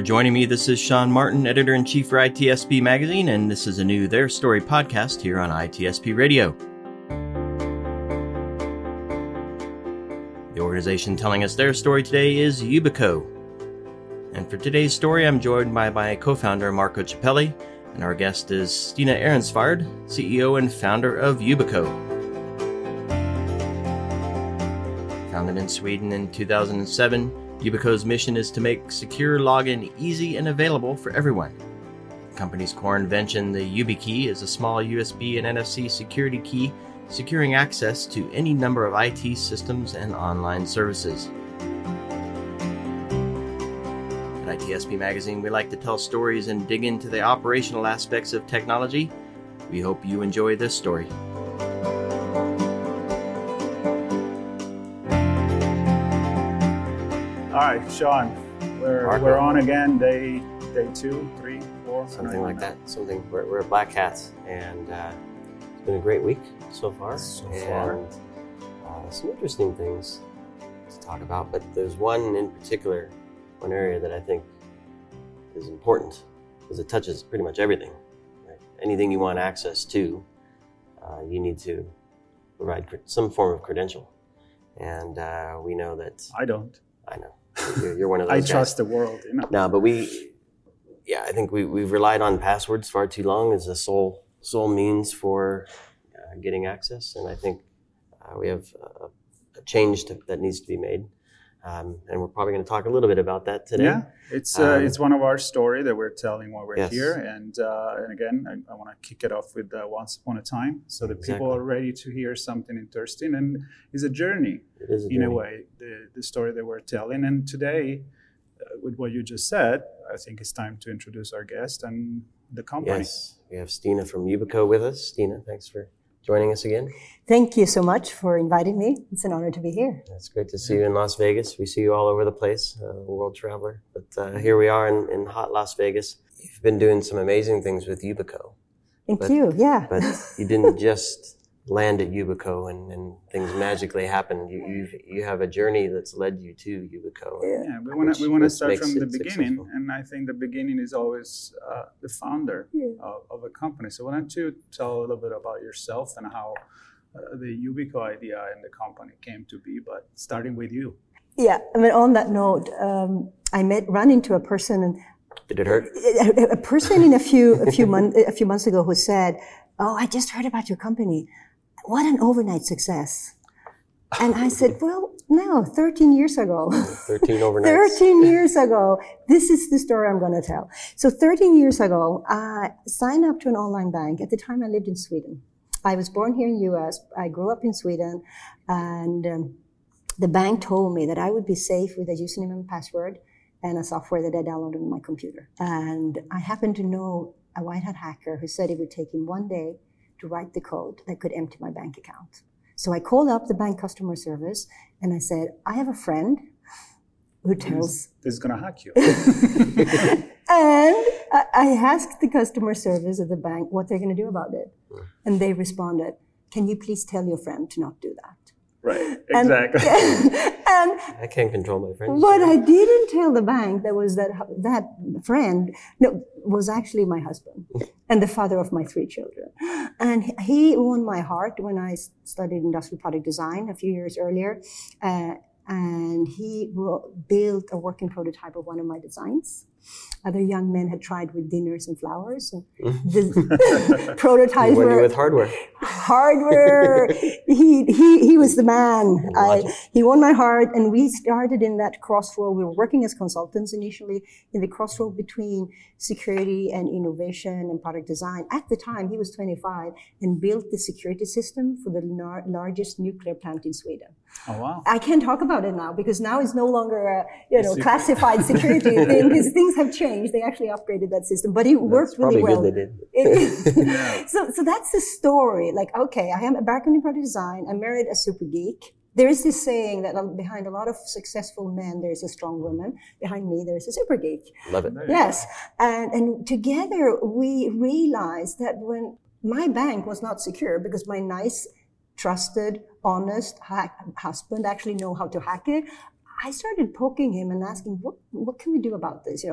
for joining me. This is Sean Martin, Editor-in-Chief for ITSP Magazine, and this is a new Their Story podcast here on ITSP Radio. The organization telling us their story today is Yubico. And for today's story, I'm joined by my co-founder, Marco Cippelli, and our guest is Stina Ehrensvard, CEO and founder of Yubico. Founded in Sweden in 2007, Yubico's mission is to make secure login easy and available for everyone. The company's core invention, the YubiKey, is a small USB and NFC security key securing access to any number of IT systems and online services. At ITSP Magazine, we like to tell stories and dig into the operational aspects of technology. We hope you enjoy this story. All right, Sean, we're on again, day 2, 3, 4. Something like that. We're at Black Hats, and it's been a great week so far. And some interesting things to talk about, but there's one in particular, one area that I think is important because it touches pretty much everything. Right? Anything you want access to, you need to provide some form of credential, and we know that. I don't. I know. You're one of those I guys. trust the world, you know. No, but I think we've relied on passwords far too long as the sole means for getting access, and I think we have a change that needs to be made, and we're probably going to talk a little bit about that today. Yeah, it's one of our story that we're telling while we're here, and again, I want to kick it off with Once Upon a Time, so that people are ready to hear something interesting, and it's a journey. It is in a way, the story that we're telling. And today, with what you just said, I think it's time to introduce our guest and the company. Yes, we have Stina from Yubico with us. Stina, thanks for joining us again. Thank you so much for inviting me. It's an honor to be here. It's great to see you in Las Vegas. We see you all over the place, world traveler. But here we are in hot Las Vegas. You've been doing some amazing things with Yubico. Thank you, yeah. But you didn't just land at Yubico and things magically happened. You have a journey that's led you to Yubico. Yeah, we want to start from the beginning, successful. And I think the beginning is always the founder of a company. So why don't you tell a little bit about yourself and how the Yubico idea and the company came to be, but starting with you. Yeah, I mean, on that note, I ran into a person, and did it hurt? A person in a few months ago who said, "Oh, I just heard about your company. What an overnight success." And I said, well, no, 13 years ago. 13 overnights. 13 years ago. This is the story I'm going to tell. So 13 years ago, I signed up to an online bank. At the time, I lived in Sweden. I was born here in the U.S. I grew up in Sweden. And the bank told me that I would be safe with a username and password and a software that I downloaded on my computer. And I happened to know a white hat hacker who said it would take him one day to write the code that could empty my bank account. So I called up the bank customer service and I said, I have a friend who tells... Who's going to hack you. And I asked the customer service of the bank what they're going to do about it. And they responded, can you please tell your friend to not do that? Right, exactly. And I can't control my friends. What I didn't tell the bank was that friend was actually my husband and the father of my 3 children. And he won my heart when I studied industrial product design a few years earlier. And he built a working prototype of one of my designs. Other young men had tried with dinners and flowers. And the prototypes were with hardware. He was the man. He won my heart, and we started in that crossroad. We were working as consultants initially in the crossroad between security and innovation and product design. At the time, he was 25 and built the security system for the largest nuclear plant in Sweden. Oh wow! I can't talk about it now because now it's no longer a classified security thing. These things have changed. They actually upgraded that system, but it worked really well. Good they did. So that's the story. Like, okay, I am a background in product design. I married a super geek. There is this saying that behind a lot of successful men, there's a strong woman. Behind me, there's a super geek. Love it. Yes. And together we realized that when my bank was not secure because my nice, trusted, honest husband actually know how to hack it, I started poking him and asking, what can we do about this?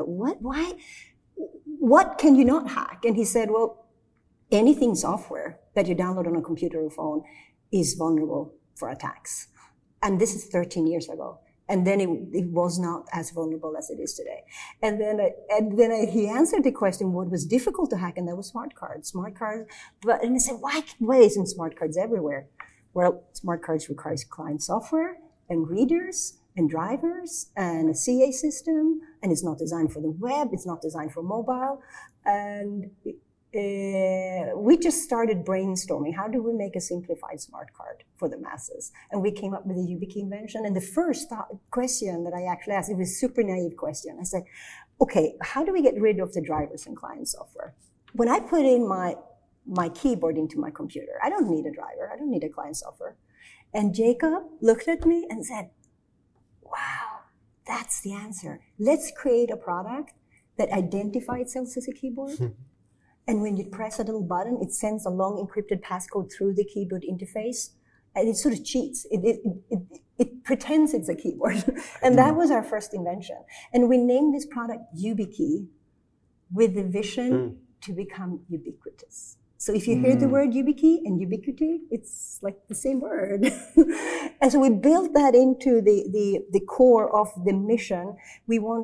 What can you not hack? And he said, well, anything software that you download on a computer or phone is vulnerable for attacks. And this is 13 years ago. And then it was not as vulnerable as it is today. And then he answered the question, what was difficult to hack? And that was smart cards. And he said, why isn't smart cards everywhere? Well, smart cards requires client software and readers and drivers and a CA system. And it's not designed for the web. It's not designed for mobile. And we just started brainstorming. How do we make a simplified smart card for the masses? And we came up with the YubiKey invention. And the first question that I actually asked, it was a super naive question. I said, okay, how do we get rid of the drivers and client software? When I put in my keyboard into my computer, I don't need a driver. I don't need a client software. And Jacob looked at me and said, wow, that's the answer. Let's create a product that identifies itself as a keyboard. And when you press a little button, it sends a long encrypted passcode through the keyboard interface. And it sort of cheats. It pretends it's a keyboard. And that was our first invention. And we named this product YubiKey with the vision to become ubiquitous. So if you hear the word YubiKey and ubiquity, it's like the same word. And so we built that into the core of the mission. We want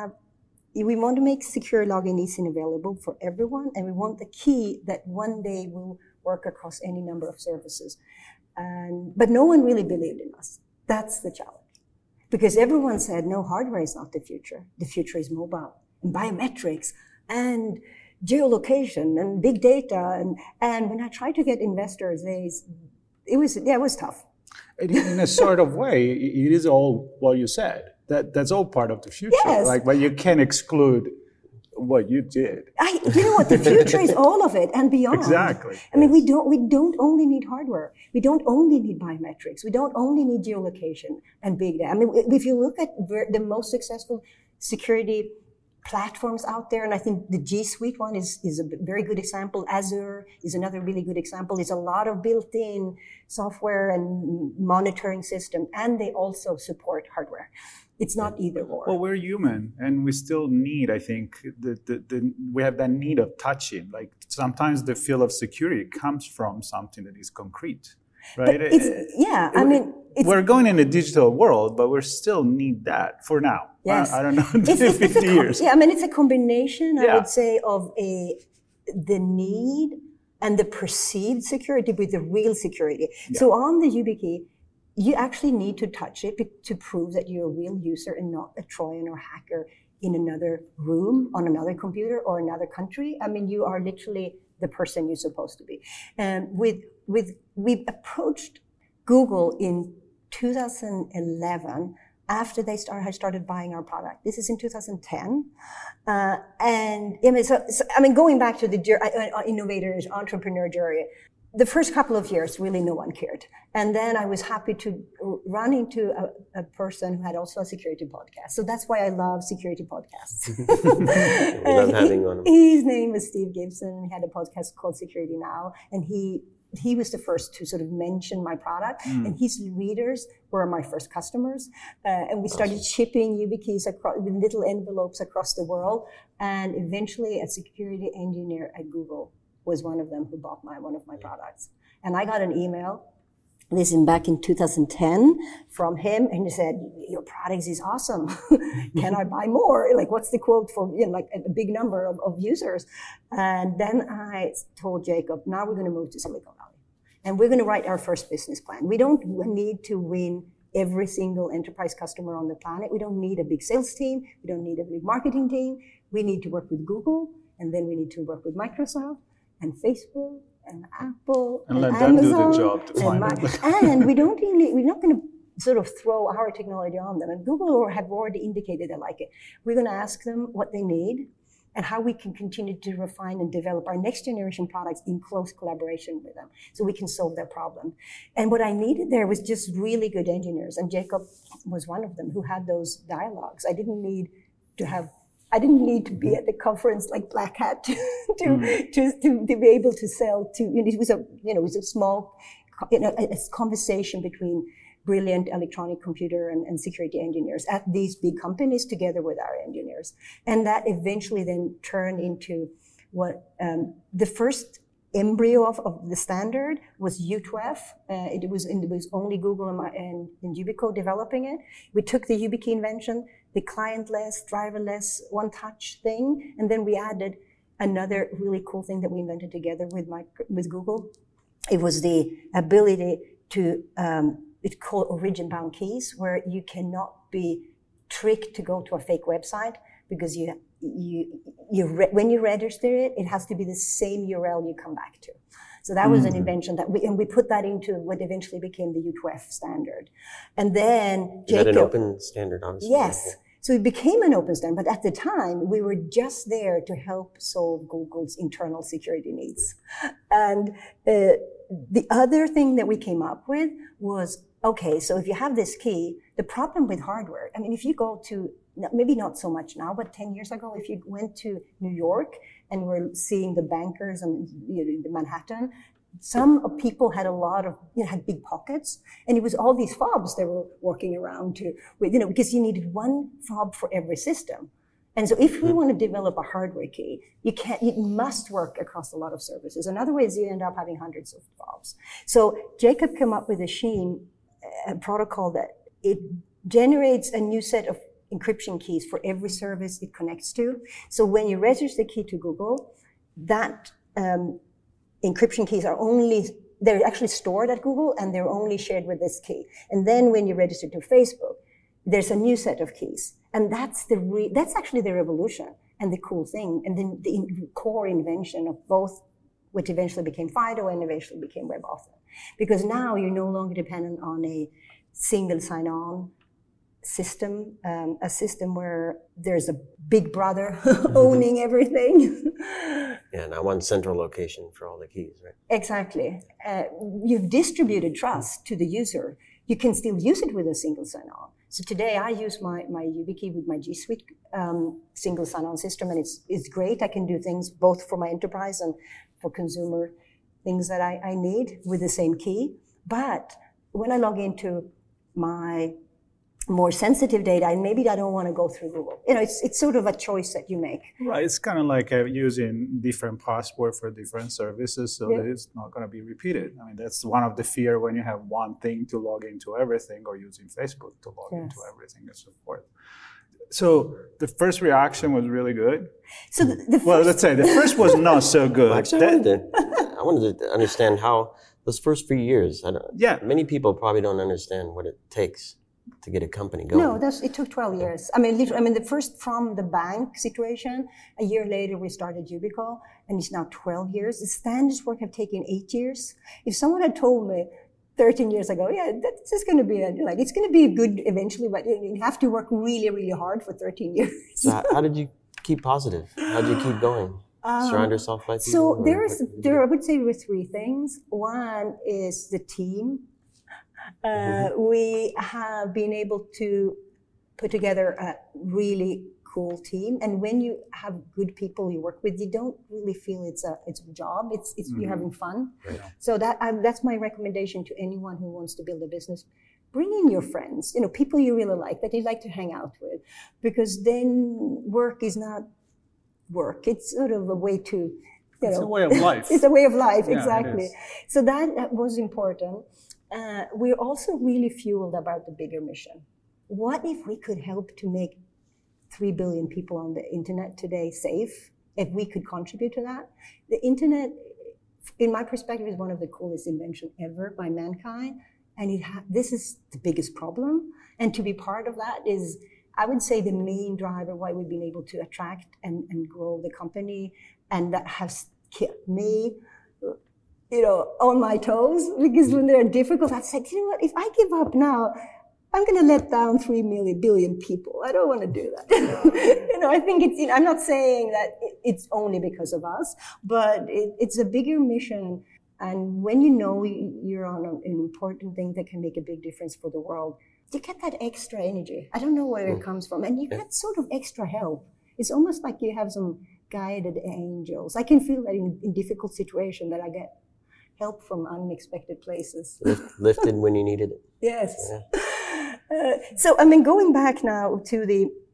to make secure login easy and available for everyone, and we want the key that one day will work across any number of services. But no one really believed in us. That's the challenge. Because everyone said, no, hardware is not the future. The future is mobile and biometrics and geolocation and big data. And when I tried to get investors, it was tough. In a sort of way, it is all what you said. That's all part of the future. Yes. But you can't exclude what you did. You know what? The future is all of it and beyond. Exactly. I mean, we don't only need hardware. We don't only need biometrics. We don't only need geolocation and big data. I mean, if you look at the most successful security platforms out there, and I think the G Suite one is a very good example. Azure is another really good example. There's a lot of built-in software and monitoring system, and they also support hardware. It's not either or. Well, we're human, and we still need, I think, we have that need of touching. Like sometimes the feel of security comes from something that is concrete, right? We're going in a digital world, but we still need that for now. Yes. I don't know, 50 years. Yeah, I mean, it's a combination, I would say, of the need and the perceived security with the real security. Yeah. So on the YubiKey, you actually need to touch it to prove that you're a real user and not a Trojan or hacker in another room, on another computer or another country. I mean, you are literally the person you're supposed to be. And we approached Google in 2011 after they had started buying our product. This is in 2010. Going back to the innovators, entrepreneur journey, the first couple of years, really no one cared. And then I was happy to run into a person who had also a security podcast. So that's why I love security podcasts. We love having on him. His name was Steve Gibson. He had a podcast called Security Now. And he was the first to sort of mention my product. And his readers were my first customers. And we started shipping YubiKeys with little envelopes across the world. And eventually a security engineer at Google was one of them who bought one of my products. And I got an email, this is back in 2010, from him, and he said, your product is awesome. Can I buy more? Like, what's the quote for, like a big number of users? And then I told Jacob, now we're going to move to Silicon Valley. And we're going to write our first business plan. We don't need to win every single enterprise customer on the planet. We don't need a big sales team. We don't need a big marketing team. We need to work with Google, and then we need to work with Microsoft, and Facebook and Apple and let Amazon, them do the job to find it. And we're not going to sort of throw our technology on them. And Google have already indicated they like it. We're going to ask them what they need and how we can continue to refine and develop our next generation products in close collaboration with them so we can solve their problem. And what I needed there was just really good engineers. And Jacob was one of them who had those dialogues. I didn't need to be at the conference like Black Hat to be able to sell to. It was a small, a conversation between brilliant electronic computer and security engineers at these big companies together with our engineers. And that eventually then turned into what the first embryo of the standard was U2F. It was only Google and Yubico developing it. We took the YubiKey invention, the clientless, driverless, one-touch thing, and then we added another really cool thing that we invented together with Google. It was the ability to, it's called origin-bound keys, where you cannot be tricked to go to a fake website because when you register it, it has to be the same URL you come back to. So that was an invention that we put that into what eventually became the U2F standard. And then Jacob. Is that an open standard, obviously? Yes. So it became an open standard, but at the time, we were just there to help solve Google's internal security needs. And the other thing that we came up with was, okay, so if you have this key, the problem with hardware, I mean, if you go to, maybe not so much now, but 10 years ago, if you went to New York and were seeing the bankers and the Manhattan, some people had a lot of, had big pockets, and it was all these fobs they were working around because you needed one fob for every system. And so if we want to develop a hardware key, it must work across a lot of services. And otherwise you end up having hundreds of fobs. So Jacob came up with a protocol that it generates a new set of encryption keys for every service it connects to. So when you register the key to Google, that encryption keys they're actually stored at Google and they're only shared with this key. And then when you register to Facebook, there's a new set of keys. And that's actually the revolution and the cool thing. And then the core invention of both, which eventually became FIDO and eventually became WebAuthn. Because now you're no longer dependent on a single sign-on system, a system where there's a big brother owning everything. Yeah, not one central location for all the keys, right? Exactly. You've distributed trust to the user. You can still use it with a single sign-on. So today I use my YubiKey with my G Suite single sign-on system, and it's great. I can do things both for my enterprise and for consumer things that I need with the same key. But when I log into my more sensitive data, and maybe I don't want to go through Google. It's sort of a choice that you make. Right. It's kind of like using different password for different services, so that it's not going to be repeated. I mean, that's one of the fear when you have one thing to log into everything, or using Facebook to log into everything and so forth. So the first reaction was really good. So let's say the first was not so good. Well, actually, I wanted to understand how those first few years. Many people probably don't understand what it takes to get a company going. No, it took 12 years. I mean, the first from the bank situation, a year later we started Yubico, and it's now 12 years. The standards work have taken 8 years. If someone had told me 13 years ago, that's just going to be it's going to be good eventually, but you have to work really, really hard for 13 years. So how did you keep positive? How did you keep going? Surround yourself by people? So I would say there were three things. One is the team. We have been able to put together a really cool team, and when you have good people you work with, you don't really feel it's a job. It's you're having fun. Right. So that's my recommendation to anyone who wants to build a business. Bring in your friends, people you really like, that you like to hang out with, because then work is not work. It's sort of a way to, it's a way of life. It's a way of life, exactly. So that was important. We're also really fueled about the bigger mission. What if we could help to make 3 billion people on the internet today safe? If we could contribute to that? The internet, in my perspective, is one of the coolest inventions ever by mankind. And this is the biggest problem. And to be part of that is, I would say, the main driver why we've been able to attract and grow the company. And that has kept me on my toes, because when they're difficult, I said, what, if I give up now, I'm going to let down 3 billion people. I don't want to do that. I think I'm not saying that it's only because of us, but it's a bigger mission. And when you're on an important thing that can make a big difference for the world, you get that extra energy. I don't know where it comes from. And you get sort of extra help. It's almost like you have some guided angels. I can feel that in difficult situations that I get help from unexpected places. Lifted when you needed it. Yes. Yeah. So, going back now to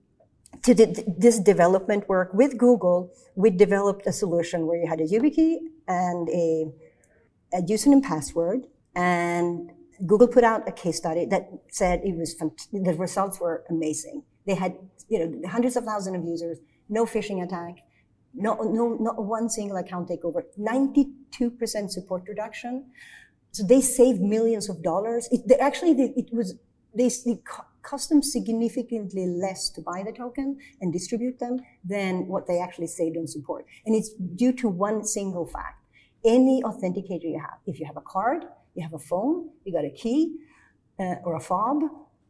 this development work with Google, we developed a solution where you had a YubiKey and a username and password, and Google put out a case study that said the results were amazing. They had hundreds of thousands of users, no phishing attack, not one single account takeover, 92% support reduction. So they saved millions of dollars. They cost them significantly less to buy the token and distribute them than what they actually saved on support. And it's due to one single fact. Any authenticator you have, if you have a card, you have a phone, you got a key or a fob,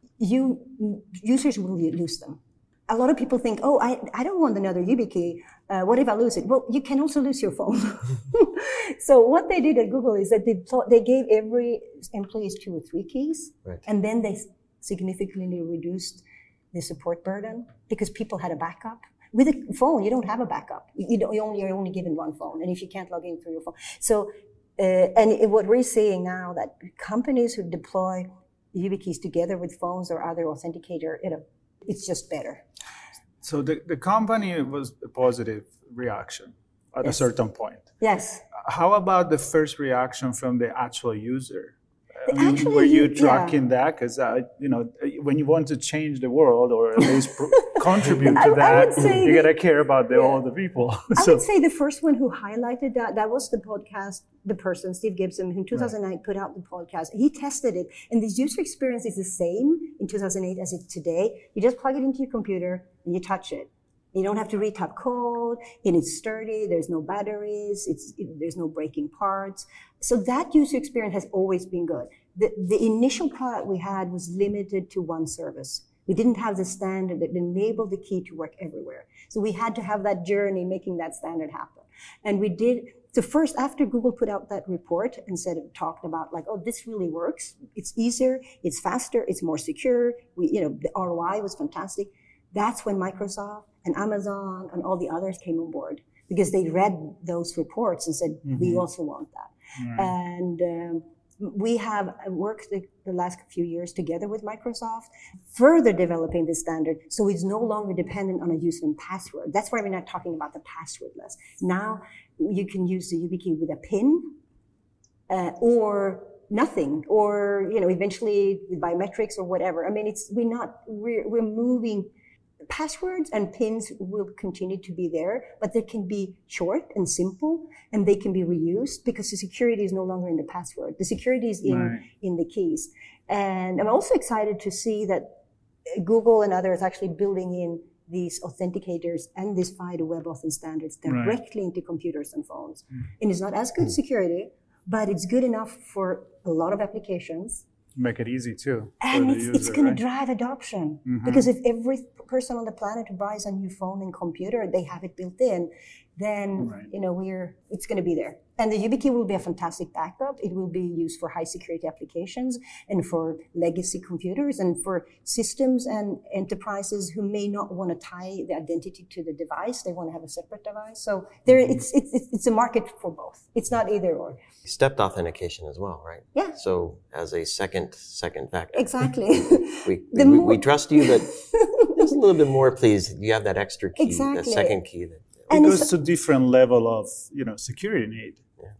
users will lose them. A lot of people think, oh, I don't want another YubiKey. What if I lose it? Well, you can also lose your phone. So what they did at Google is that they gave every employee 2 or 3 keys, right. And then they significantly reduced the support burden because people had a backup. With a phone, you don't have a backup. You're only given one phone, and if you can't log in through your phone. So, what we're seeing now that companies who deploy YubiKeys together with phones or other authenticator, it's just better. So the company was a positive reaction at a certain point. Yes. How about the first reaction from the actual user? Were you tracking that? Because when you want to change the world or at least contribute to that, you gotta care about all the people. I would say the first one who highlighted that was the podcast. The person, Steve Gibson, who in 2009 put out the podcast. He tested it, and the user experience is the same in 2008 as it's today. You just plug it into your computer and you touch it. You don't have to retype code, and it's sturdy. There's no batteries. There's no breaking parts. So that user experience has always been good. The initial product we had was limited to one service. We didn't have the standard that enabled the key to work everywhere. So we had to have that journey making that standard happen. And we did. So first, after Google put out that report and talked about this really works. It's easier, it's faster, it's more secure. The ROI was fantastic. That's when Microsoft and Amazon and all the others came on board because they read those reports and said, we also want that. And we have worked the last few years together with Microsoft, further developing the standard so it's no longer dependent on a username and password. That's why we're not talking about the passwordless. Now you can use the YubiKey with a PIN or nothing, or eventually with biometrics or whatever. I mean, we're moving. Passwords and PINs will continue to be there, but they can be short and simple, and they can be reused because the security is no longer in the password. The security is in the keys. And I'm also excited to see that Google and others actually building in these authenticators and these FIDO WebAuthn standards directly into computers and phones. And it's not as good security, but it's good enough for a lot of applications. Make it easy too. And it's going to drive adoption. Because if every person on the planet who buys a new phone and computer, they have it built in, then it's going to be there. And the YubiKey will be a fantastic backup. It will be used for high security applications and for legacy computers and for systems and enterprises who may not want to tie the identity to the device. They want to have a separate device. So it's a market for both. It's not either or. Stepped authentication as well, right? Yeah. So as a second factor. Exactly. we trust you, but there's a little bit more, please. You have that extra key, exactly. that second key. It goes to different level of security need.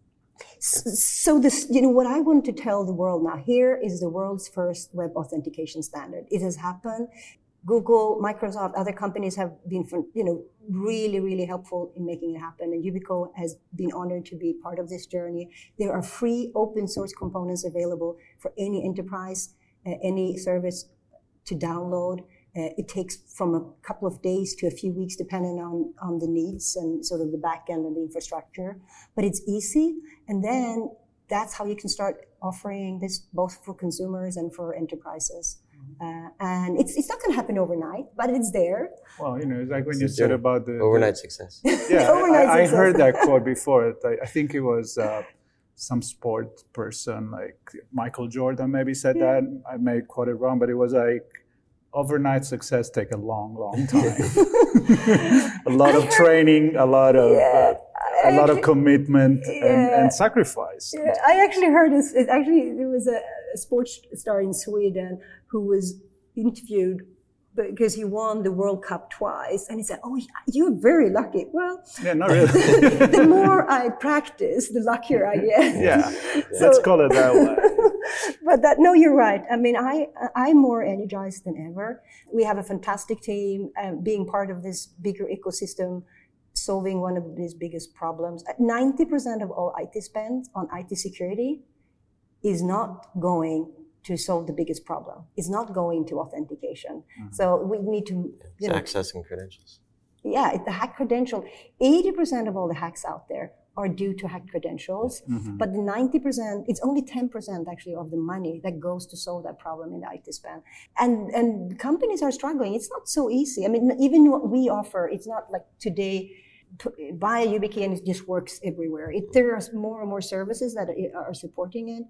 So this, what I want to tell the world now, here is the world's first web authentication standard. It has happened. Google, Microsoft, other companies have been, really, really helpful in making it happen. And Yubico has been honored to be part of this journey. There are free open source components available for any enterprise, any service to download. It takes from a couple of days to a few weeks, depending on the needs and sort of the back end and the infrastructure. But it's easy. And then that's how you can start offering this both for consumers and for enterprises. And it's not going to happen overnight, but it's there. Well, it's like when you said about the overnight success. Yeah, I heard that quote before. I think it was some sport person, like Michael Jordan maybe said that. I may quote it wrong, but it was like, overnight success take a long, long time. A lot of training, a lot of a lot of commitment and sacrifice. Yeah, I actually heard this. There was a sports star in Sweden who was interviewed because he won the World Cup twice, and he said, "Oh, you're very lucky." Well, yeah, not really. The more I practice, the luckier I get. Yeah, so, let's call it that way. But no, you're right. I mean, I'm more energized than ever. We have a fantastic team, being part of this bigger ecosystem, solving one of these biggest problems. 90% of all IT spend on IT security is not going to solve the biggest problem. It's not going to authentication. Mm-hmm. So we need to... It's accessing credentials. Yeah, the hack credential. 80% of all the hacks out there are due to hacked credentials, mm-hmm. but the 90%, it's only 10% actually of the money that goes to solve that problem in the IT spend. And companies are struggling. It's not so easy. I mean, even what we offer, it's not like today, buy a YubiKey and it just works everywhere. There are more and more services that are supporting it,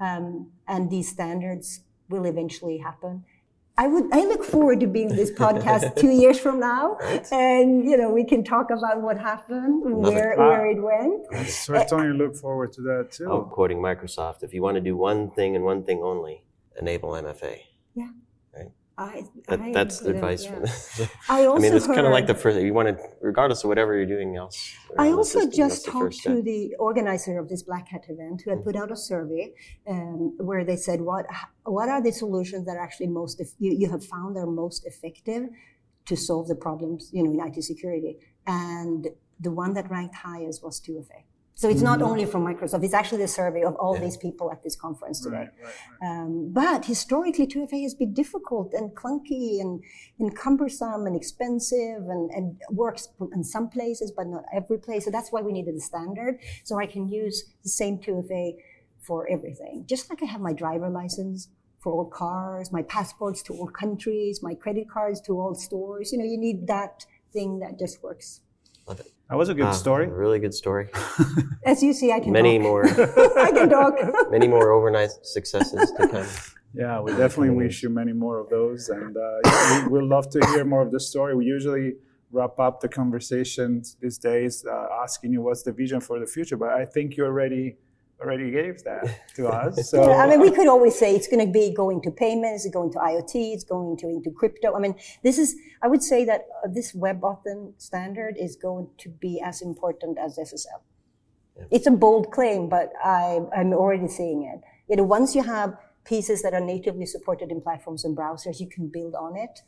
and these standards will eventually happen. I look forward to being this podcast 2 years from now, and we can talk about what happened, where it went. I certainly look forward to that too. I'm quoting Microsoft: "If you want to do one thing and one thing only, enable MFA." Yeah. Right. That's the advice for this. I mean, it's kind of like the first. You want to, regardless of whatever you're doing else. I also just talked to the organizer of this Black Hat event, who had put out a survey where they said, "What are the solutions that are actually you have found are most effective to solve the problems, in IT security?" And the one that ranked highest was 2FA. So it's not only from Microsoft, it's actually the survey of all these people at this conference today. Right. But historically, 2FA has been difficult and clunky and cumbersome and expensive and works in some places, but not every place. So that's why we needed a standard. So I can use the same 2FA for everything. Just like I have my driver license for all cars, my passports to all countries, my credit cards to all stores. You need that thing that just works. Love it. That was a good story. A really good story. As you see, I can many talk. more. I can talk. Many more overnight successes to come. Yeah, we definitely wish you many more of those, and we'd love to hear more of the story. We usually wrap up the conversations these days asking you what's the vision for the future, but I think you already gave that to us. So yeah, I mean, we could always say it's going to be going to payments, it's going to IoT, it's going into crypto. I mean, I would say that this WebAuthn standard is going to be as important as SSL. Yeah. It's a bold claim, but I'm already seeing it. Once you have pieces that are natively supported in platforms and browsers, you can build on it.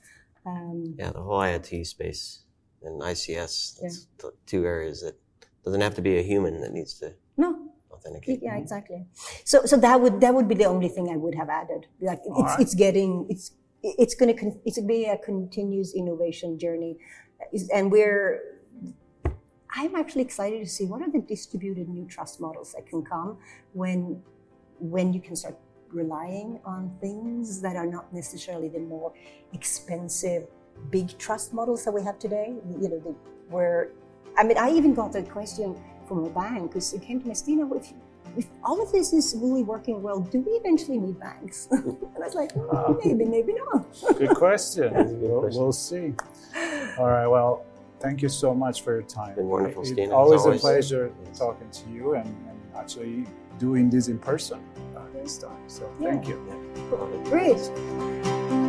The whole IoT space and ICS, that's the two areas that doesn't have to be a human that needs to authenticate. Yeah, exactly. So that would be the only thing I would have added. Like it's going to be a continuous innovation journey, and I'm actually excited to see what are the distributed new trust models that can come when you can start relying on things that are not necessarily the more expensive big trust models that we have today. I even got a question from a bank who came to me, Stina, if all of this is really working well, do we eventually need banks? And I was like, maybe not. Good question. We'll see. All right, well, thank you so much for your time. It's been wonderful, Stina. It's always a pleasure talking to you and actually doing this in person this time. So thank you. Great.